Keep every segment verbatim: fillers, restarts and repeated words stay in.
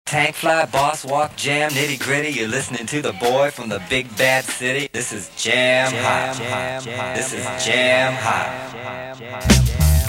Tank fly, boss walk, jam, nitty gritty. You're listening to the boy from the big bad city. This is Jam Hot. This is Jam Hot.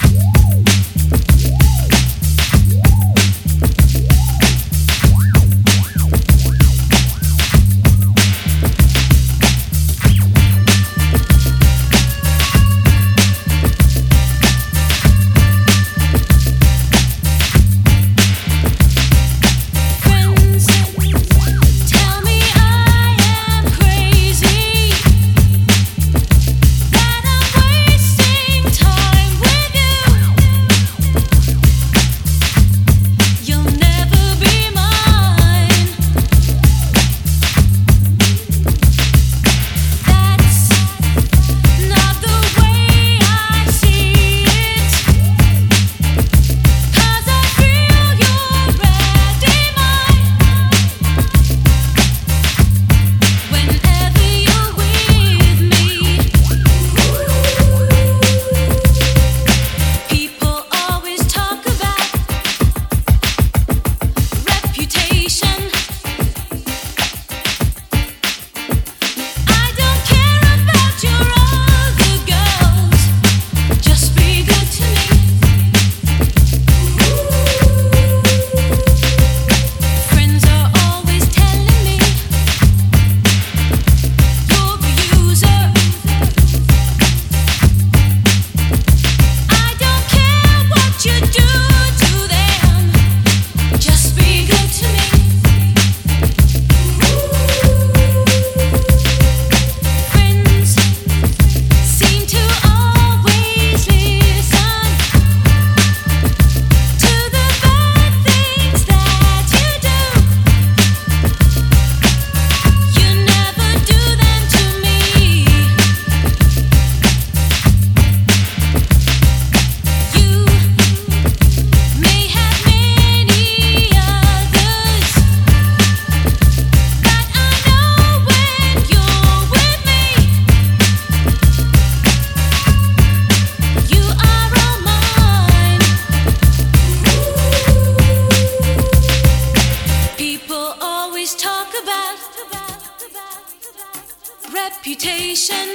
Reputation.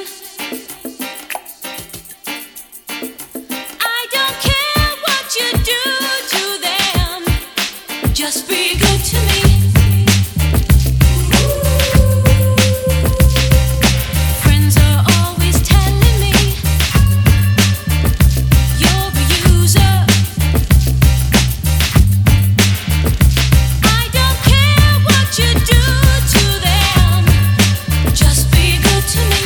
I don't care what you do to them, just be good to me. Friends are always telling me you're a user. I don't care what you do to them, just be good to me.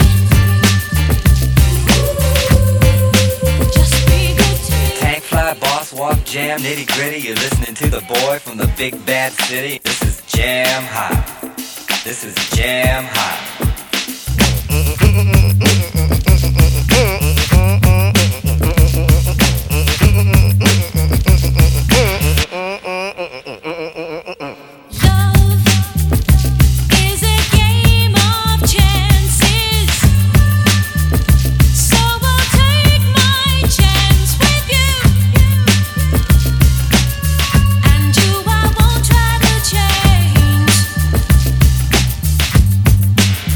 Just be good to me. Tank fly, boss walk, jam, nitty gritty. You're listening to the boy from the big bad city. This is Jam Hot. This is Jam Hot. Love is a game of chances, so I'll take my chance with you, and you I won't try to change.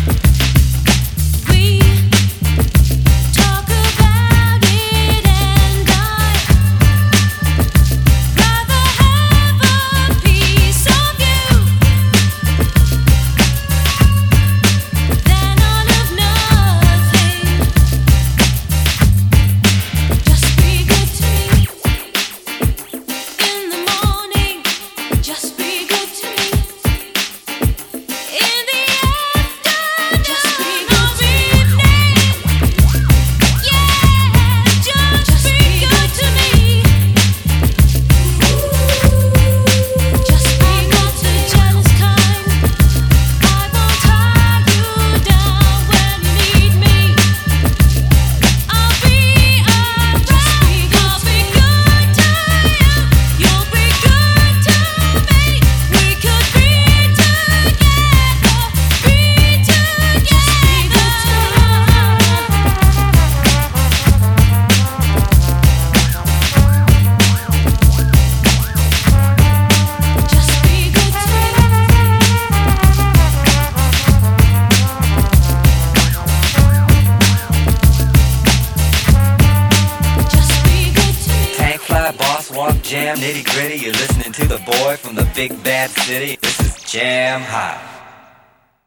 walk, jam, nitty gritty. You're listening to the boy from the big bad city. This is Jam Hot.